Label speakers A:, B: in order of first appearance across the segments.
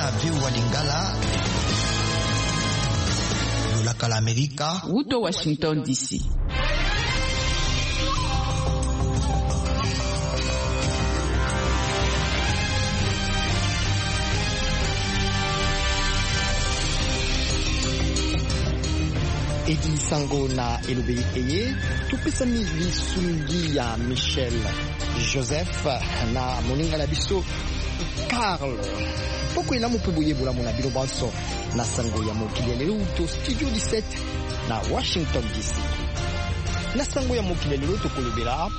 A: VOA Lingala, Lolaka l'América,
B: Wuto Washington DC.
C: Edi Sango na Elobe Eye, tupesami lisungi ya Michel Joseph na moninga na biso Carl. Poko ina mupebuye bula muna bino banso na sango ya mokili lelo to studio 17 na Washington DC. Na sango ya mokili lelo to kolobela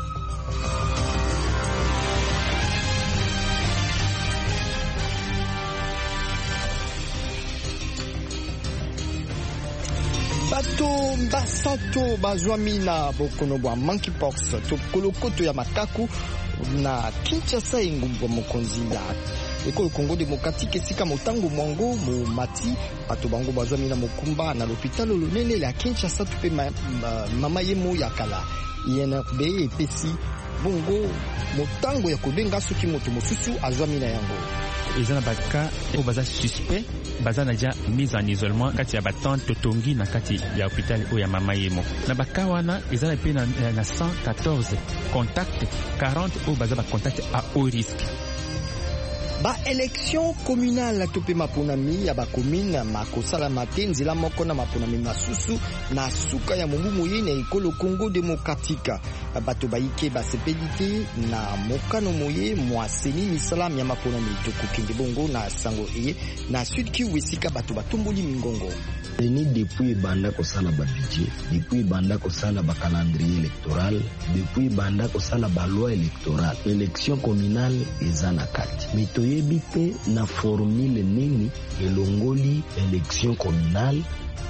C: bato basato bazwami na bokono bwa monkeypox to kolokoto ya makaku na Kinshasa engumbu mokonzi ya ekolo Congo Démocratique esika motango mwango mo mati bato bango bazwami na mokumba na l'hôpital lonene la Kinshasa tupe mama yemo ya kala INRB epesi bongo motango ya kobenga soki moto mosusu azwami na yango.
D: Ils ont baka au baza suspect baza na ja mise en isolement kati ya batante tongi na kati ya hôpital o ya mama yemo na bakawana ezala pe na 114 contact 40 au baza ba contact à haut risque.
C: Ba élection communale tope maponami ya ba commune makosala mate nzela moko na maponami masusu na suka ya mobumu yene ekolo Congo Démocratique bato baike basepelite na mokano moye mwaseni misalam ya maponami tokokende bongo na sango eye na Sud Kivu esika bato batomboli mingongo
E: ni depuis banda kosala ba budget depuis banda kosala ba calendrier électoral depuis banda kosala ba loi électorale élection communale ezana kati mito yebi pe na formule nini elongoli élection communale.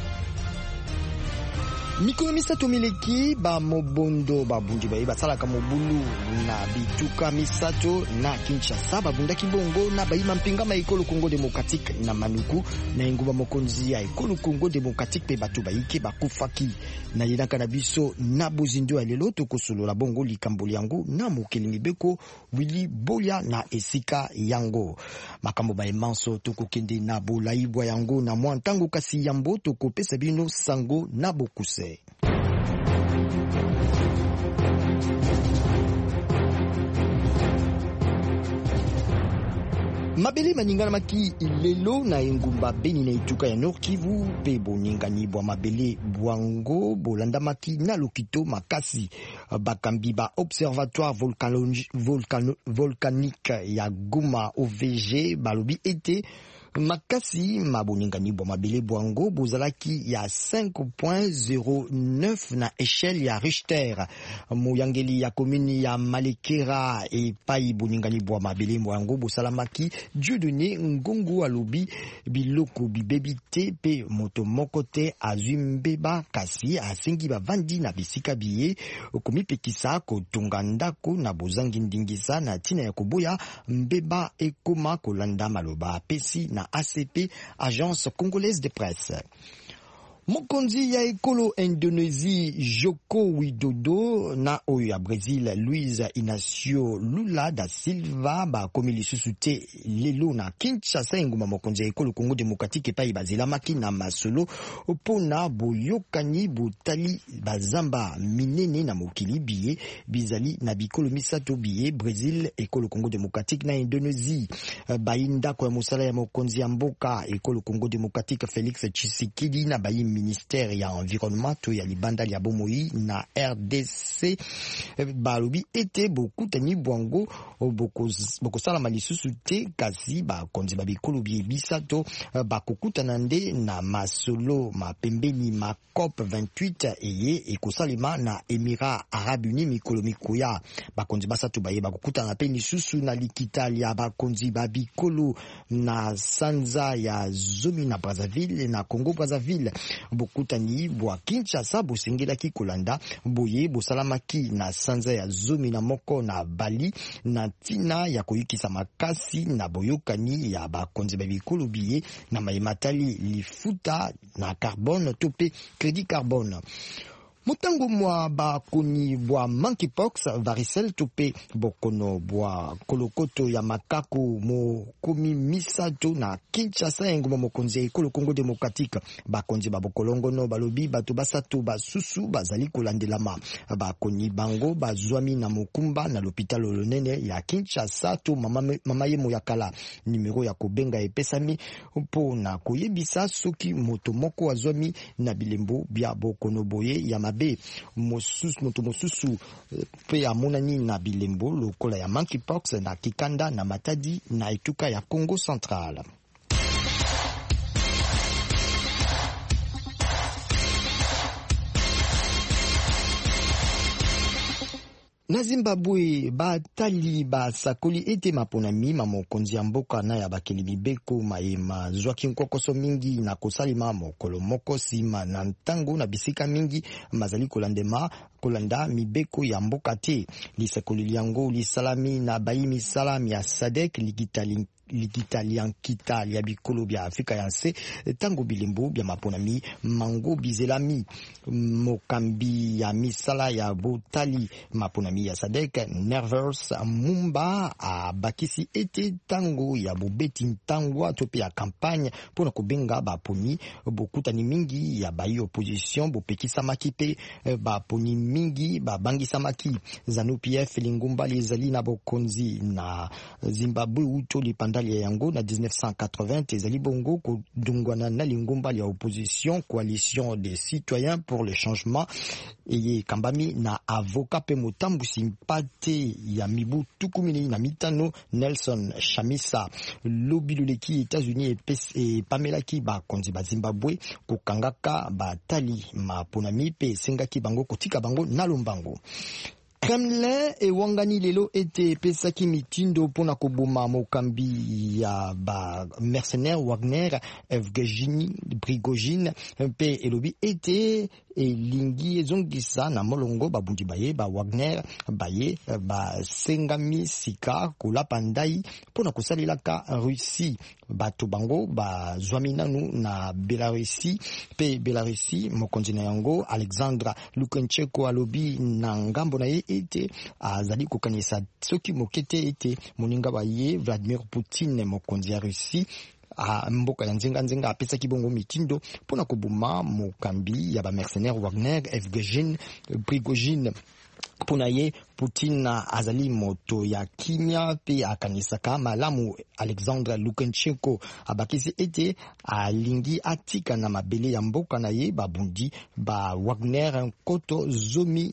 C: Mikolo misato mileki ba mobondo babundi baye basalaka mobulu na bituka misato na Kinshasa babundaki bongo na bayima mpinga ma ekolo Congo Démocratique na manuku na engumba mokonzi ya ekolo Congo Démocratique pe bato bayike bakufaki na yinaka na biso na bozindo ya lelo tokosolola bongo likambo yango na mokeli mibeko Willy Boya na esika yango makambo ba emanso tokokende na bolaibwa yango na mwa ntango kasi yambo tokopesa bino sango na bokuse. Mabele maningana maki lelo na engumba Beni na ituka ya Nord Kivu pe boningani bwa mabele bwango bolanda maki na lokito makasi bakambi ba observatoire volcanique ya Goma OVG balobi ete makasi maboningani bwa mabele bwango bozalaki ya 5.09 na échelle ya Richter muyangeli ya commune ya Malekera e pai boningani bwa mabele bwango bosalamaki Dieudonné Ngongo alobi biloko bibebite pe moto mokote azumbeba kasi asengi bavandi na bisika biye okomipekisa kotunga ndako na bozangi ndingisa na tina ya koboya mbeba ekoma kolanda maloba pesi na ACP, Agence Congolaise de Presse. Mokonzi ya ekolo Indonésie Joko Widodo na oyo ya Brésil Luiz Inácio Lula da Silva ba komi lisusu te lelo na Kinshasa enguma mokonzi ya ekolo Congo Démocratique epai bazelamaki na masolo opona boyokani botali bazamba minene na mokili biye bizali na bikolo misato biye Brésil ekolo Congo Démocratique na Indonésie bainda kwa mosala ya mokonzi ya mboka ekolo Congo Démocratique Félix Tshisekedi na bayi ministère ya environnement to ya libanda ya bomoi na RDC balobi ete bokutani bwango bokosala malisusu te kasi bakonzi babikolo bisato bakokutana nde na masolo mapembeni ma COP 28 eye ekosalema na Émirats Arabes Unis mikolo mikoya bakonzi basato baye bakokutana pe lisusu na likitali ya bakonzi babikolo na sanza ya zomi na Brazzaville na Congo Brazzaville bokutani bwa Kinshasa bosengelaki kolanda boye bosalamaki na sanza ya zomi na moko na Bali na tina ya koyikisa makasi na boyokani ya bakonzi babikolo biye na mayematali lifuta na carbone tope crédit carbone. Mutango mwa bakoni bwa monkeypox varicelle tope bokono bwa kolokoto ya makaku mo komi misato na Kinshasa enguma mokonzi ekolo Congo démocratique bakonzi babokolongono balobi bato basato basusu bazali kolandelama bakoni bango bazwami na mokumba na l'hôpital lonene ya Kinshasa to mama yemo ya kala numero ya kobenga epesami mpo na koyebisa soki moto moko azwami na bilembo bya bokono boye ya mabe moto mosusu pe amonani na bilembo lokola ya monkeypox na Kikanda na Matadi na etuka ya Congo Central. Na Zimbabwe batali basakoli ete maponami mamokonzi ya mboka na ya bakeli mibeko mayema zwaki nkokoso mingi na kosalima mokolo moko sima na ntango na bisika mingi mazali kolanda mibeko ya mboka te lisakoli liango lisalami na bayimi salami ya SADC likitaliankita ya bikolo bya Afrika ya nse tango bilembo bya maponami mango bizelami mokambi ya misala ya botali maponami ya SADC Nervous Mumba abakisi ete tango ya bobeti ntangwa tope ya kampagne pona kobenga baponi bokutani mingi ya bayi opposition bopekisa makipe baponi mingi babangisa maki ZANU-PF lingumba lizali na bokonzi na Zimbabwe uto lipanda yango na 1980 ezali bongo kodungwana na lingumba ya opposition coalition des citoyens pour le changement eye kambami na avocat pe motambusi mpate ya mibu tukumini na mitano Nelson Chamisa lobiloleki États-Unis et Pamela ki bakonzi ba Zimbabwe kokangaka batali maponami pe sengaki bango kotika bango na lombango. Kremlin ewangani lelo ete pesaki mitindo pona koboma mokambi ya ba mercenaire Wagner Evgeny Prigozhin pe elobi ete elingi ezongisa na molongo babundi baye ba Wagner baye ba sengami sika kolapa ndai pona kosalelaka Russie bato bango bazwami nanu na Belarusi pe Belarusi mokonzi na yango Alexandra Lukashenko alobi na ngambo na ye ete azali kokanisa soki mokete ete moninga baye Vladimir Putin mokonzi ya Russie mboka ya nzenga apesaki bongo mitindo pona kobuma mokambi ya ba mercenaire Wagner Evgeny Prigozhin pona ye Putin azali moto ya kimia pe akanisaka malamu. Alexandre Lukashenko abakisi ete alingi atika na mabele ya mboka na ye babundi ba Wagner koto zomi.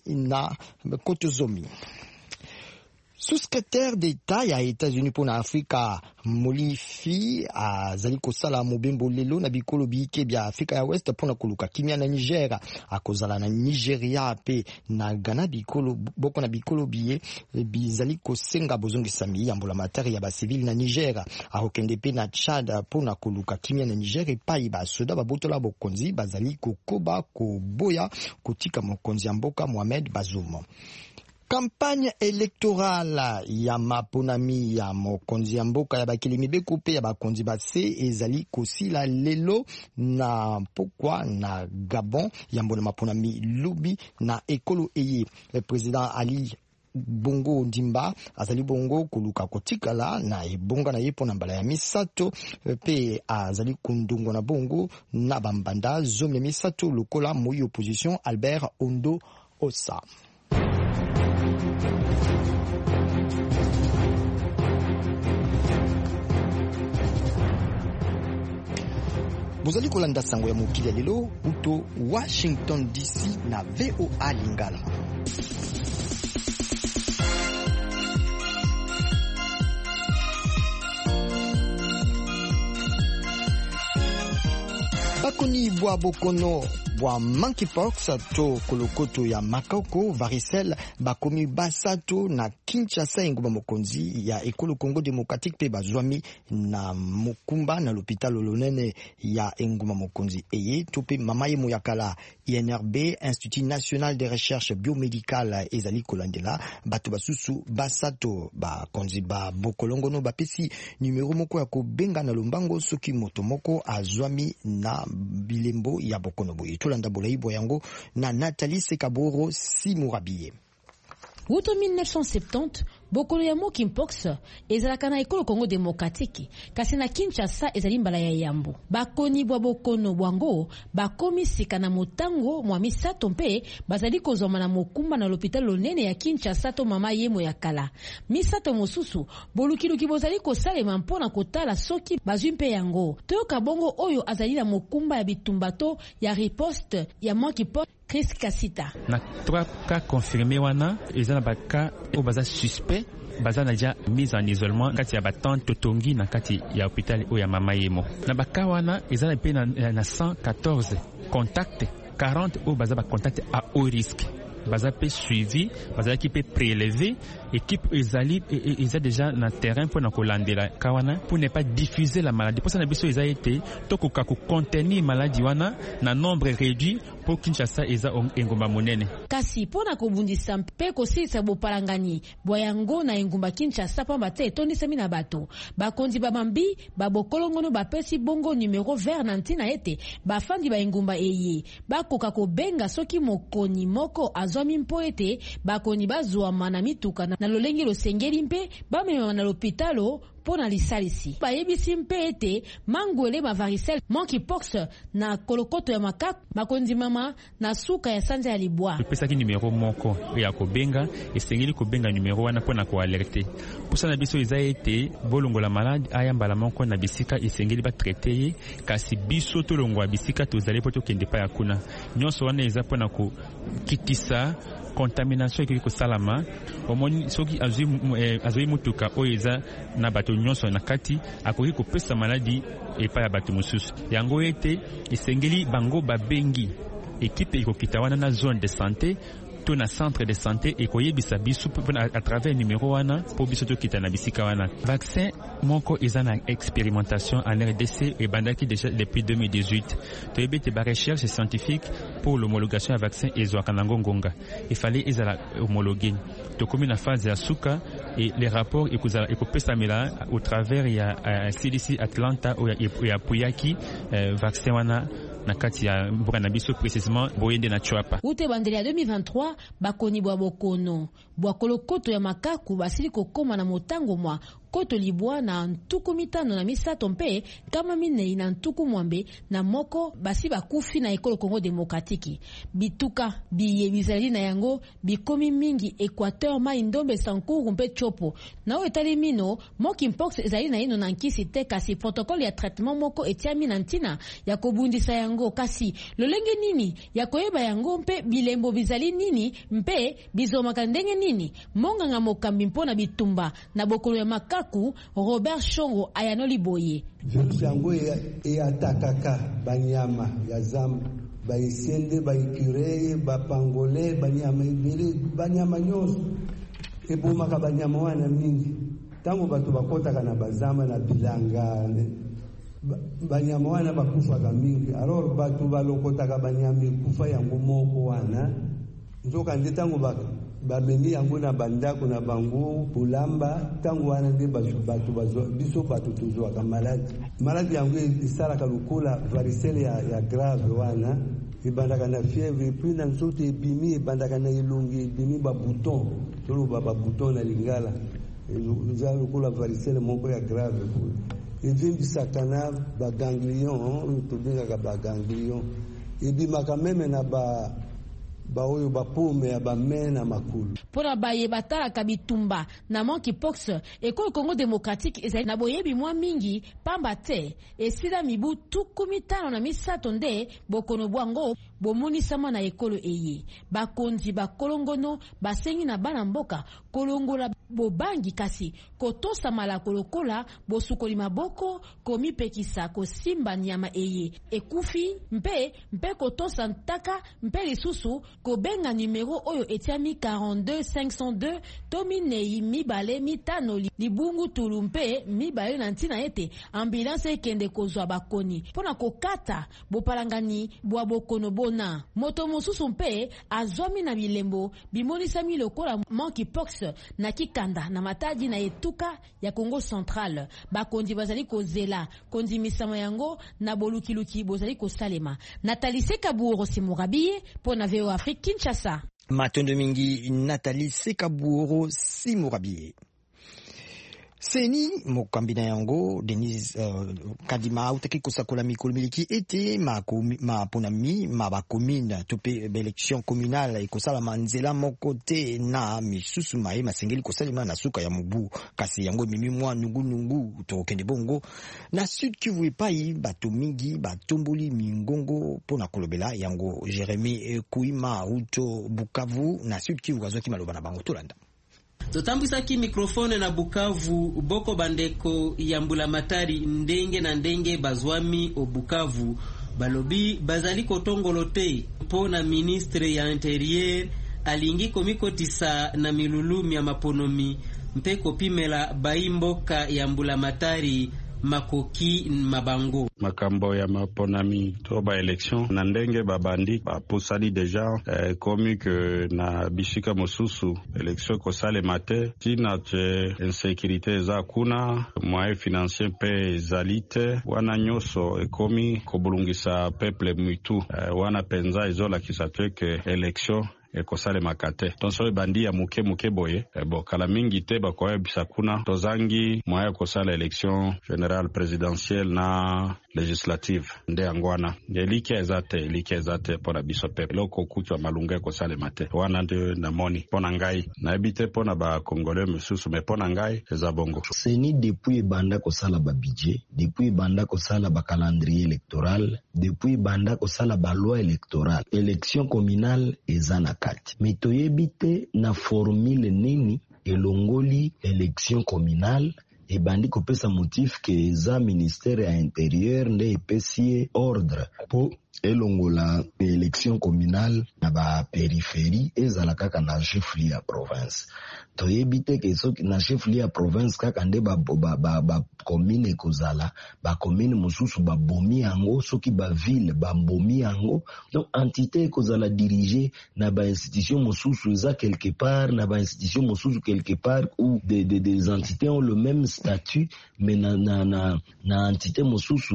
C: Sous-secrétaire d'État ya États-Unis pour Afrika Molifi azali kosala mobembo lelo na bikolo bike bya Afrika ya West pona koluka kimia na Niger akozala na Nigeria pe na Ghana bikolo boko na bikolo biye bizali kosenga bozongisami ya mbola matari ya ba civil na Niger akokende pe na Chad pona koluka kimia na Niger epai ba soda babotola bokonzi bazali kokoba koboya kotika mokonzi ya mboka Mohamed Bazoum. Campagne électorale ya maponami ya mokonzi ya mboka ya bakili mibeko pe ya bakonzi base ezali kosila lelo na pokwa na Gabon ya mbona maponami lubi na ekolo eye. Le président Ali Bongo Ndimba azali bongo koluka kotikala na ebonga na yepo na mbala ya misato pe azali kundungo na bongo na bambanda zomle misato lokola moyi opposition Albert Ondo Osa. Bozali kolanda sango ya mokili lelo uto Washington DC na VOA Lingala. Bakoni bwa bokono bwa monkeypox to kolokoto ya makoko varicelle bakomi basato na Kinshasa enguma mokonzi ya ekolo Congo démocratique pe bazwami na mokumba na l'hôpital lonene ya enguma mokonzi eye tope mama ye moyakala INRB Institut National de Recherche Biomédicale ezali kolandela bato basusu basato bakonzi ba bokolongono bapesi numero moko ya kobenga na lombango soki moto moko azwami na bilembo ya bokono boye. Tolanda Bolaibo yango na Nathalie Sekaboro Simurabie.
B: Wuto 1970 bokolo ya monkeypox ezalaka na ekolo Congo démocratique kasi na Kinshasa ezali mbala ya yambo bakoni bwa bokono bwango bakomi sika na motango mwa misato mpe bazali kozoma na mokumba na l'hôpital lonene ya Kinshasa to mama yemo ya kala misato mosusu bolukiluki bozali kosalema mpona kotala soki bazwi mpe yango toyoka bongo oyo azali na mokumba ya bitumbato ya riposte ya monkeypox Chris Kasita.
D: Na 3 cas confirmés wana ezana ba cas au baza suspect bazana ja mise en isolement kati ya batante Totongi na kati ya hôpital o ya mama yemo. Na ba cas wana ezana pe na 114 contacts 40 au baza ba contact à haut risque. Baza pe suivi, baza qui peut prélever, équipe ezali eza déjà na terrain pour na kolandela kawana pour ne pas diffuser la maladie. Pour ça na biso eza été tokoka ko contenir maladie wana na nombre réduit pour Kinshasa eza engumba monene.
B: Kasi pona kobundisa mpe kosilisa bopalangani boyango na engumba Kinshasa pamba te tondisami na bato. Bakonzi babambi babokolongono bapesi bongo numéro vert na ntina ete bafandi ba engumba eye. Bakoka kobenga soki mokoni moko azwami mpo ete bakoni bazwama na mituka na lolenge losengeli mpe bamema na l'hôpitalo pona lisalisi. Bayebisi mpe ete mangwele ma varicelle monkeypox na kolokoto ya makak makonzi mama na suka ya sanza ya libwa.
D: Pesa ki numéro moko ya kobenga esengeli kobenga numéro wana pona ko alerter. Pusa na biso eza ete bolongo la malade aya mbala moko na bisika esengeli ba traiter ye kasi biso to longo ya bisika tozali poto kende pa ya kuna. Nyonso wana eza pona ko kikisa contamination qui ko salama omoni soki azui mutuka oeza na bato nyonso na kati akoki kopesa maladi epa ya bato mosusu yango ete esengeli bango babengi ekipe ikokita wana na zone de santé to na centre de santé ekoyebisa biso à travers numéro wana po biso tokita na bisika wana. Vaccin moko eza na expérimentation en RDC et bandaki déjà depuis 2018 toyebete ba recherche scientifique pour l'homologation ya vaccin ezwaka na ngonga il fallait ezala homologué tokomi na phase ya suka et les rapports ekopesamela au travers ya CDC Atlanta ou ya Puyaki vaccin wana na kati ya mboka na biso précisément boyende na Chwapa.
B: Ute bandeli ya 2023 bakoni bwa bokono bwa kolokoto ya makaku basili kokoma na motango mwa koto libwa na ntuku mitano na misato mpe kama minei na ntuku mwambe na moko basi bakufi na ekolo Congo démocratique. Bituka biye bizali na yango bikomi mingi Equateur mai ndombe Sankuru mpe Chopo. Na etali mino monkeypox ezali na ino na nkisi te kasi protocole ya traitement moko etiami na ntina ya kobundisa yango kasi lolenge nini ya koyeba yango mpe bilembo bizali nini mpe bizomaka ndenge nini monganga mokambi mpona bitumba na bokolo ya makaku Robert Shongo ayanoli boye.
F: Virusi yango atakaka banyama ya zamba baisende baikireye bapangole banyama ibele banyama nyonso ebomaka banyama wana mingi tango bato bakotaka na bazamba na bilanga banyama wana bakufaka mingi alors bato balokotaka banyama kufa yango moko wana nzoka nde tango bamemi yango na bandako na bango polamba tango wana nde bato biso bato tozwaka maladi yango esalaka lokola varicelle ya grave wana ebandaka na fièvre puis na nzoto ebimi ebandaka na elongi ebimi babouton toloba babouton na lingala eza lokola varicelle moko ya grave evimbisaka na baganglion tobengaka baganglion ebimaka meme na baoyo bapome ya bamena makulu.
B: Pona baye batalaka bitumba na monkeypox ekolo Congo démocratique ezali na boyebi mwa mingi pamba te esila mibu tukumitano na misato nde bokono bwango bomonisama na ekolo eye. Bakonzi bakolongono basengi na bana mboka kolongola bobangi kasi kotosa mala kolokola bosukoli maboko komipekisa kosimba nyama eye ekufi mpe kotosa ntaka mpe lisusu kobenga numero oyo etiami 42 502 to minei mibale mitano libungu tulumpe mibale na ntina ete ambulance ekende kozwa bakoni pona kokata bopalangani bwa bokono bona. Moto mosusu mpe azwami na bilembo bimonisami lokola monkeypox na kikanda na matadi na etuka ya Congo Central. Bakondi bazali kozela kondi misama yango na bolukiluki bozali kosalema. Nathalie Sekaburo Simurabiye pona VOA Afrique Kinshasa.
C: Matondo mingi Nathalie Sekaburo Simurabiye. Seni mokambina yango Denis Kadima utaki kosakola mikolo miliki ete maponami mabakomina tope élection communale ekosala manzela mokote na misusu maye masengeli kosalima na suka ya mubu kasi yango mimi mwa nungu tokende bongo na Sud Kivu epai bato mingi batomboli mingongo pona kolobela yango Jérémy Kuima uto Bukavu na Sud Kivu kazoki maloba na bango tolanda.
G: Totambwisaki mikrofone na Bukavu boko bandeko ya Mbulamatari ndenge na ndenge bazwami o Bukavu balobi bazali kotongolote po na ministre ya interieur alingi komikotisa na milulumi ya maponomi mpe kopimela baimboka ya Mbulamatari makoki mabango
H: makambo ya maponami to ba election na ndenge babandi bapusani deja komi ke na bishika mosusu election kosale mate tina te insécurité za kuna moyen financier pe zalite wana nyoso ekomi kobulungisa peuple mutu wana penza izola kisatwe ke election ekosale makate tonso bandi ya muke boye bo kala mingi te bakoye bisakuna tozangi moya kosala election générale présidentielle na législative nde angwana elike ezate pona biso pe loko kuchwa malunga kosale mate wana nde na moni pona ngai na ebite pona ba congolais mususu me pona ngai ezabongo
E: seni depuis banda kosala ba budget depuis banda kosala ba calendrier électoral depuis banda kosala ba loi électorale élection communale ezana kati metoyebite na formule nini elongoli élection communale et bandi kopesa motif ke eza ministère ya intérieur nde epesie ordre po elongola élection communale na ba périphérie ezala kaka na chef-lieu ya province toyebite ke soki na chef-lieu ya province kaka nde ba commune kozala ba commune mosusu ba bomi yango soki ba ville ba bomi yango donc entité kozala dirigée na ba institution mosusu eza quelque part na ba institution mosusu quelque part où des entités ont le même statut mais na entité mosusu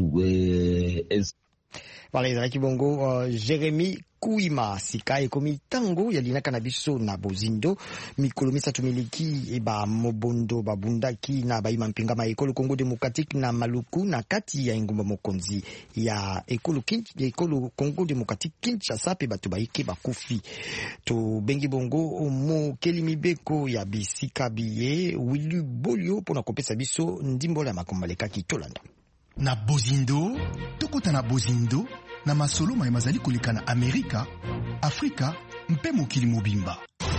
C: Voilà, ezalaki bongo Jérémy Kuima sika ekomi tango yalinaka na biso na bozindo mikolo misatu miliki eba mobondo babundaki na baima mpingama ekolo Congo Démocratique na maluku na kati ya ingumba mokonzi ya ekolo Congo Démocratique Kinshasa pe bato baike bakufi to bengi bongo mo kelimibeko ya bisika biye Willy Bolio pona kopesa biso ndimbola ya makombaleka kitolanda
I: na bozindo tokota na bozindo na masolo mai mazali koleka na Amerika, Afrika mpe mokili mobimba.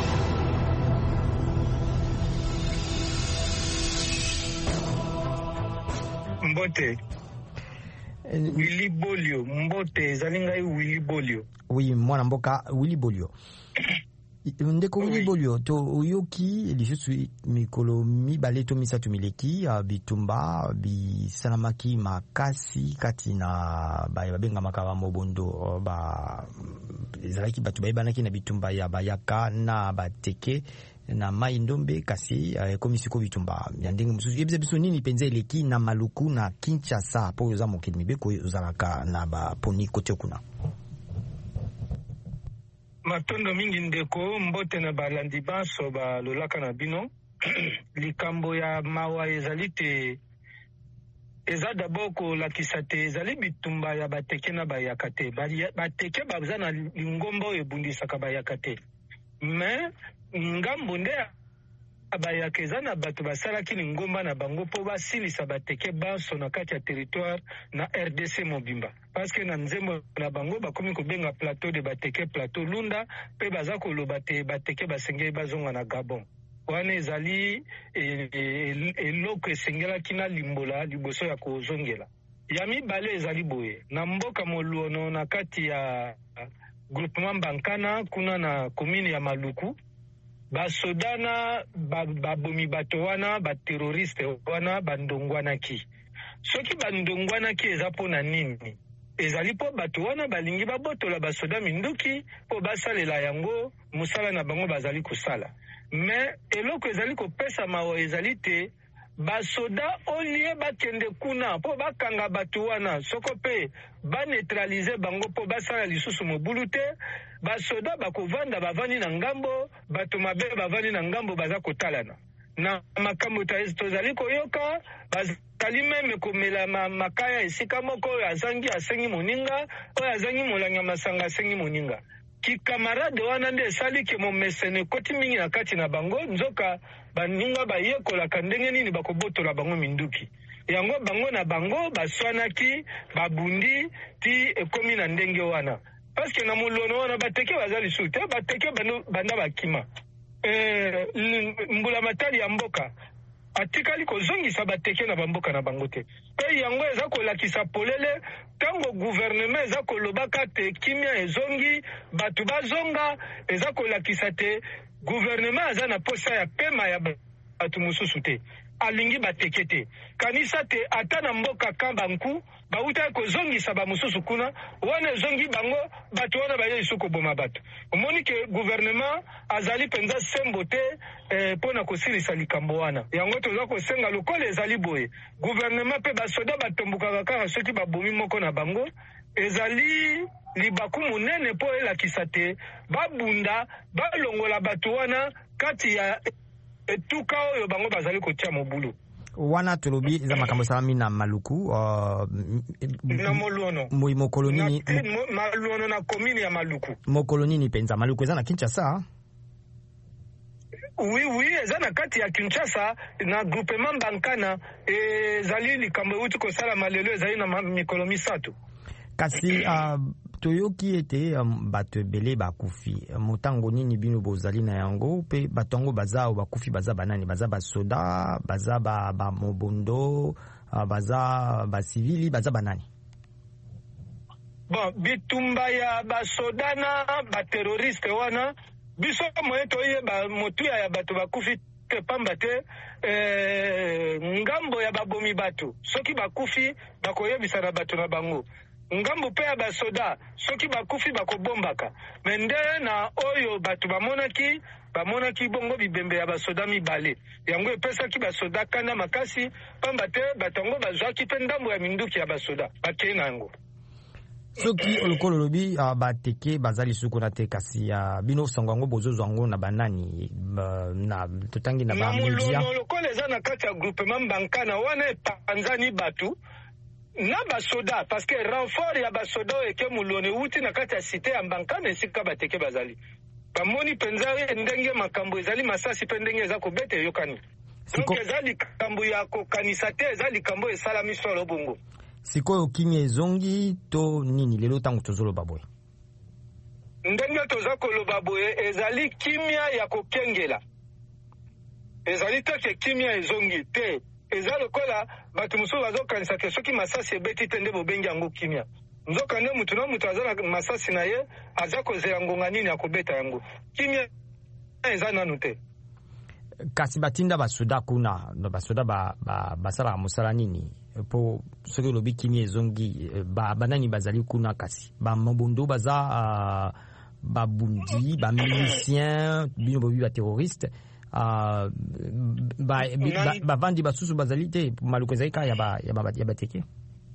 J: Mbote Willy Bolio mbote zalingai Willy Bolio.
C: Oui, mwana mboka Willy Bolio. Ndeko Willy Bolio to uyoki lisusu mikolo mibale to misatu mileki bitumba bisalamaki makasi kati na babenga makaba mobondo ba ezalaki batu bayibanaki na bitumba ya bayaka na bateke na mai ndombe kasi komisiko bitumba ya ndenge mususu yebisa biso nini penza eleki na maluku na Kinshasa po yoza mokili mibeko ozalaka na baponi kote kuna.
J: Matondo mingi ndeko mbote na balandi baso balolaka na bino likambo ya mawa ezali te eza d'abord kolakisa te ezali bitumba ya bateke na bayaka te bateke baza na lingomba oyo ebundisaka bayaka te mais ngambo nde bayaka eza na bato basalaki lingomba na bango po basilisa bateke baso na kati ya territoire na RDC mobimba parce que na nzembo na bango bakomi kobenga plateau de bateke plateau lunda pe baza koloba te bateke basengeli bazonga na Gabon wana ezali eloko esengelaki na limbola liboso ya kozongela ya mibale ezali boye na mboka moluono na kati ya groupement Bankana kuna na commune ya Maluku basodana babomi bato wana baterroriste wana bandongwanaki. Soki bandongwanaki eza pona nini? Ezali po bato wana balingi babotola basoda minduki po basalela yango musala na bango bazali kusala. Mais eloko ezali kopesa mawa ezali te basoda olie bakende kuna po bakanga bato wana soko pe baneutralize bango po basala lisusu mobulu te. Basoda bakovanda bavandi na ngambo, bato mabe bavandi na ngambo baza kotalana. Na makambo tozali koyoka bazali meme komela makaya esika moko oyo azangi asengi moninga, oyo azangi molanga masanga asengi moninga. Ki kamarade wana nde esali ke momesene koti mingi na kati na bango nzoka baninga bayekolaka ndenge nini bakobotola bango minduki. Yango bango na bango baswanaki babundi ti ekomi na ndenge wana. Parce que na molono wana bateke bazali su te bateke banda bakima. Mbula matali ya mboka atikali kozongisa bateke na bamboka na bango te. Pe yango eza kolakisa polele tango gouvernement eza kolobaka te kimia ezongi batu bazonga eza kolakisa te gouvernement aza na posa ya pema ya batu mususu te. Alingi bateke te. Kanisa te ata na mboka kambanku bauta kozongisa ba mususu kuna wana zongi bango batu wana baye isuko boma batu. Omoni ke gouvernement azali penza sembo te pona kosirisa likambo wana. Yango toza kosenga lokole ezali boye. Gouvernement pe basoda batombuka kaka soki babomi moko na bango ezali libaku munene po elakisa te babunda balongola batu wana kati ya etuka oyo bango bazali kotia mobulu.
C: Wana tolobi za makambo salami na Maluku
J: na Moluono
C: mokolo nini
J: Maluono na commune ya Maluku.
C: Mokolo nini penza Maluku eza na Kinshasa?
J: Oui, eza na kati ya Kinshasa na groupement Bankana ezali likambo uti ko sala malelo ezali na mikolo misatu.
C: Kasi toyoki ete bato ebele bakufi motango nini bino bozali na yango pe batongo baza o bakufi baza banani baza basoda baza ba mobondo baza ba civili baza banani?
J: Bon bitumba ya basoda na ba terroriste wana biso moye toyeba motu ya bato bakufi te pamba te ngambo ya babomi bato soki bakufi bakoyebisa na bato na bango. Ngambo pe ya basoda soki bakufi bakobombaka mende na oyo batu bamonaki bongo bibembe ya basoda mibale yango epesaki basoda kanda makasi pamba te batango bazwaki pe ndambo ya minduki ya basoda bakei na yango.
C: Soki olokolo lobi bateke bazali suku na te kasi bino sango yango bozozo yango na banani na totangi na ba media
J: na lokolo eza na kati ya groupement Bankana wana epanzani batu na basoda parce que renfort ya basoda eke mulone uti na kati ya cité ya Bankana esika bateke bazali bamoni penza ndenge makambo ezali masasi pe ndenge eza kobete yokani donc ezali kambo ya kokanisa te ezali kambo esala misolo bongo.
C: Sikoyo kimia ezongi to nini lelo tango tozoloba boye
J: ndenge toza koloba boye ezali kimia ya kokengela ezali te kimia ezongi te eza lokola bato mususu bazokanisa ke soki masasi ebeti te nde bobengi yango kimia nzoka nde mutu na mutu aza na masasi na ye aza kozela ngonga nini ya kobeta yango kimia eza nanu te.
C: Kasi batinda basoda kuna basoda basala mosala nini po soki olobi kimia ezongi banani bazali kuna kasi bamobondo baza babundi bamilicien bino bobi baterroriste bavandi basusu bazali te Maluku ezali ka ya bateke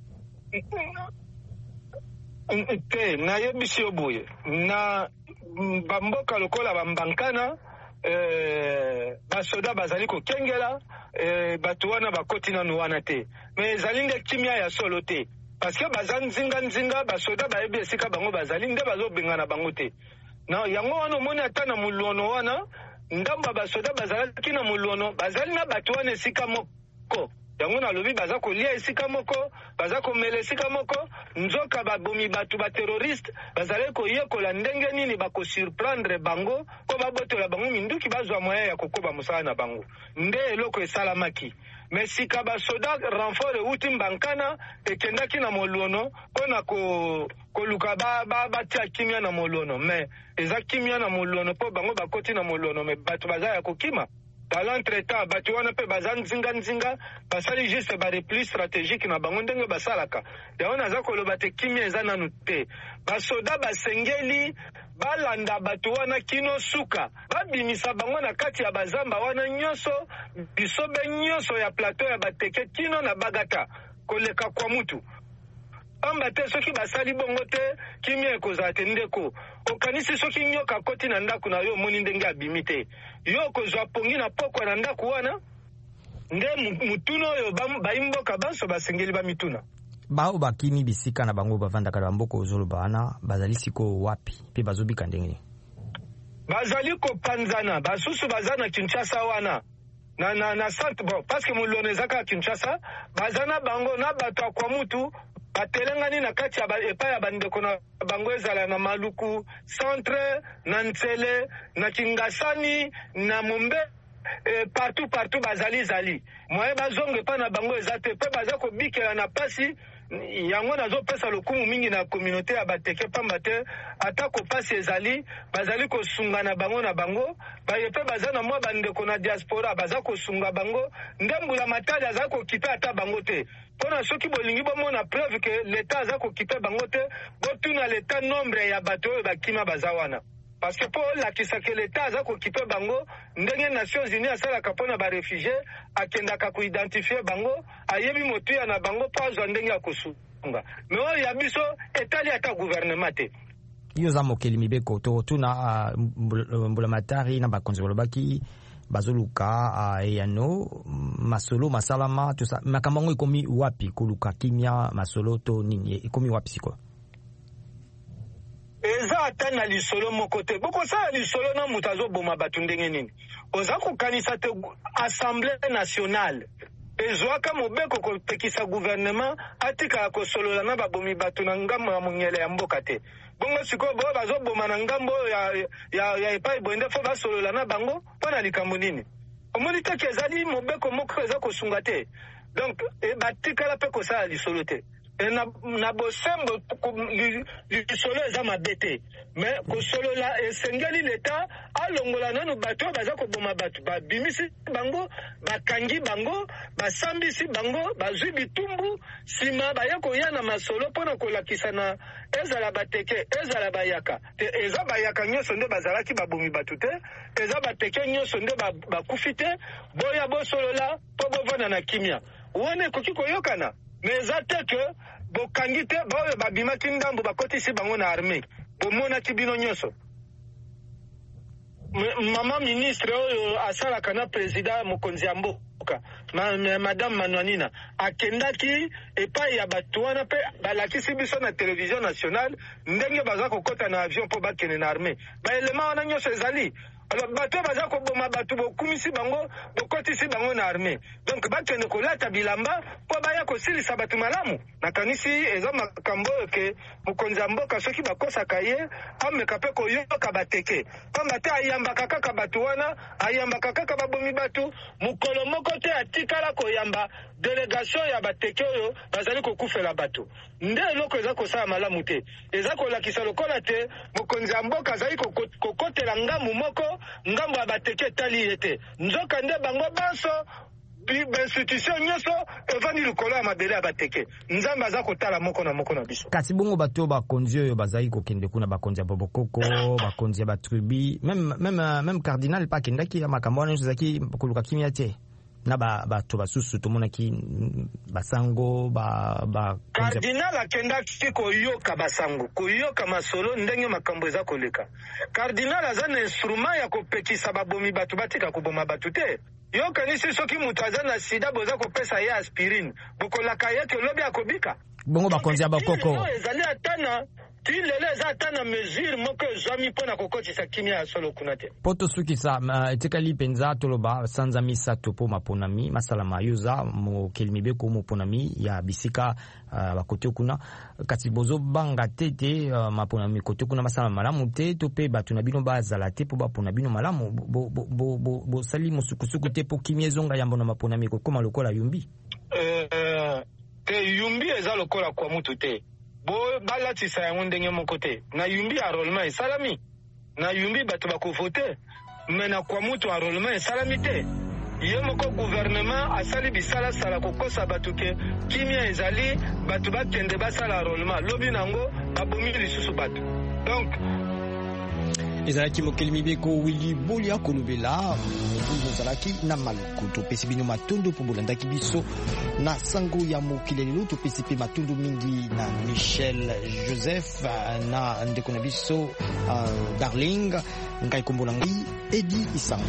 J: te nayebisi yo boye na bamboka lokola bambankana basoda bazali kokengela bato wana bakoti nanu wana te me ezali nde kimia ya solo te parce que baza nzinga basoda bayebi esika bango bazali nde bazobenga na bango te na yango wana omoni ata na muluono wana ndambo basoda bazalaki na muluono bazali na bato wana esika moko yango na lobi baza kolia esika moko baza komela esika moko nzoka babomi batu ba terroriste bazale koyekola ndenge nini bakosurprendre bango ko babotola bango minduki bazwa moyen ya kokoba mosala na bango nde eloko esalamaki mais sika basoda renfort euti mbankana ekendaki na moluono mpona koluka batia kimia na moluono mais eza kimia na moluono mpo bango bakoti na moluono mais bato baza ya kokima. Dans l'entretemps, bato wana pe bazan nzinga basali juste ba repli stratégique na bango ndenge basalaka. Yango naza koloba te kimia eza nanu te. Basoda basengeli balanda bato wana kino suka. Babimisa bango na kati ya bazamba wana nyonso bisobe nyonso ya plateau ya bateke kino na bagata koleka kwa mutu. Amba te soki basali bongo te kimia ekozala te ndeko okanisi soki nyoka koti na ndako na yo omoni ndenge abimi te yo kozwa pongi na pokwa na ndako wana nde mutuna oyo bayimboka banso basengeli bamituna
C: bao bakimi bisika na bango bavandaka na mboko ozoloba wana bazali siko wapi pe bazobika ndenge
J: bazali kopanzana basusu baza na Kinshasa wana na centre bon parce que mulone zaka Kinshasa bazana bango na bato kwa mutu batelengani na kati ya epai ya bandeko na bango ezala na Maluku centre na Ntsele na Kingasani na Mombe partout bazali zali moye bazonge pa na bango ezate pe baza kobikela na pasi yango nazopesa lokumu mingi na communauté ya bateke pamba te ata kopasi ezali bazali kosunga na bango bayepe baza na mwa bandeko na diaspora baza kosunga bango ndembula matali aza kokipe ata bango te mpona soki bolingi bomona preuve ke l'État aza kokipe bango te botuna l'État nombre ya bato oyo bakima baza wana parce que po lakisa ke l'État aza kokipe bango ndenge Nations Unies asalaka mpona barefugie akendaka koidentifie bango ayebi motuya na bango po azwa ndenge ya kosunga me oyo ya biso etali ata gouvernement te
C: yo za mokeli mibeko tokotuna mbulamatari na bakonzi balobaki bazoluka eyano masolo masalama tusa makambo yango ekomi wapi koluka kimia masolo to nini ekomi wapi siko
J: eza ata na lisolo moko te bokosala lisolo na moto azoboma bato ndenge nini oza kokanisa te assemblée nationale ezwaka mobeko kopekisa gouvernement atikala kosolola na babomi bato na ngambo ya mongele ya mboka te bongo sikoyo boyo bazoboma na ngambo ya epai boye nde fo basolola na bango mpo na likambo nini omoni teke ezali mobeko moko eza kosunga te donc batikala mpe kosala lisolo te na bosembo lisolo eza mabe te mais kosolola esengeli l'État alongola nanu bato baza koboma bato babimisi bango bakangi bango basambisi bango bazwi bitumbu nsima baya koya na masolo mpona kolakisa na ezala bateke ezala bayaka te eza bayaka nyonso nde bazalaki babomi bato te eza bateke nyonso nde bakufi te boya bosolola mpo bovanda na kimia wana ekoki koyokana mais eza te ke bokangi te baoyo babimaki ndambo bakotisi bango na armée bomonaki bino nyonso mama ministre oyo asalaka na président mokonzi ya mboka madame Manwanina akendaki epai ya bato wana mpe balakisi biso na télévision nationale ndenge baza kokota na avion mpo bakende na armée baelema wana nyonso ezali alors bato baza koboma bato bokumisi bango bokotisi bango na armée donc bakende kolata bilamba mpo baya kosilisa bato malamu nakanisi eza makambo oyo ke mokonzi ya mboka soki bakosaka ye ameka mpe koyoka bateke pamba te ayambaka kaka bato wana ayambaka kaka babomi bato mokolo moko te atikala koyamba délégation ya bateke oyo bazali kokufela bato nde eloko eza kosala malamu te eza kolakisa lokola te mokonzi ya mboka azali kokotela ngambu moko ngambo ya bateke etali ye te nzoka nde bango banso institution nyonso evandi likolo ya mabele ya bateke nzambe aza kotala moko na biso
C: kasi bongo bato bakonzi oyo bazali kokende kuna bakonzi ya bobokoko bakonzi ya batrubi même cardinal pa akendaki ya makambo wana nyonso ezalaki koluka kimia te na bato basusu tomonaki basango
J: cardinal akendaki koyoka basango koyoka masolo ndenge makambo eza koleka cardinal aza na instrument ya kopekisa babomi bato batika koboma bato te yokanisi soki moto aza na sida boza kopesa ye aspirine bokolaka ye ke lobi akobika
C: bongo bakonzi ba koko
J: ezali atana tilele za atana mesure moko zwami pona kokotisa kimia solo kunate
C: poto sukisa etikali penza toloba sanza misato po maponami masala mayuza mo kelimibeko mo ponami ya bisika bakote kuna kati bozo banga tete maponami kote kuna masala malamu te to pe batu na bino bazala te po bapona bino malamu bo sali musukusuku te po kimiezonga yambo na maponami ko koma lokola yumbi
J: te yumbi eza lokola kwa mutu te bo balatisa yango ndenge moko te na yumbi enrôlement esalami na yumbi bato bakovote me na kwa mutu enrôlement esalami te ye moko gouvernement asali bisalasala kokosa bato ke kimia ezali bato bakende basala enrôlement lobi nango babomi lisusu bato donc
C: ezalaki mokeli mibeko Willy Bolia kolobela mobuzo ezalaki na maluku topesi bino matondo mpo bolandaki biso na sango ya mokili lelo topesi mpe matondo mingi na Michel Joseph na ndeko na biso Darling ngai kombo na ngai Edi Isango.